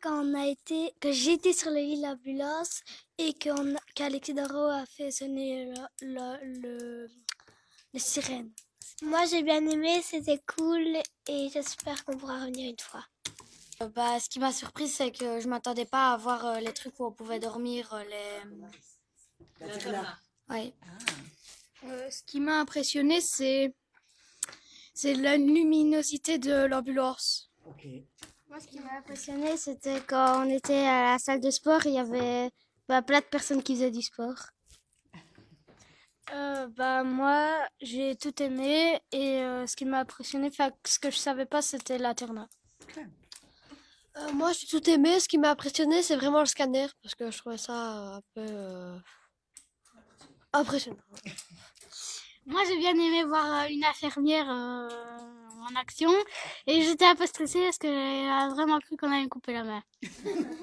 que j'ai été sur l'île d'ambulance et qu'Alexis Doro a fait sonner le sirène. Moi j'ai bien aimé, c'était cool et j'espère qu'on pourra revenir une fois. Ce qui m'a surpris, c'est que je m'attendais pas à voir les trucs où on pouvait dormir, Ouais. Ce qui m'a impressionné, c'est la luminosité de l'ambulance. Ok. Moi, ce qui m'a impressionné, c'était quand on était à la salle de sport, il y avait plein de personnes qui faisaient du sport. Moi, j'ai tout aimé et ce qui m'a impressionné, ce que je savais pas, c'était l'internat. Moi, j'ai tout aimé. Ce qui m'a impressionné, c'est vraiment le scanner, parce que je trouvais ça un peu impressionnant. Moi, j'ai bien aimé voir une infirmière en action et j'étais un peu stressée parce qu'elle a vraiment cru qu'on allait me couper la main.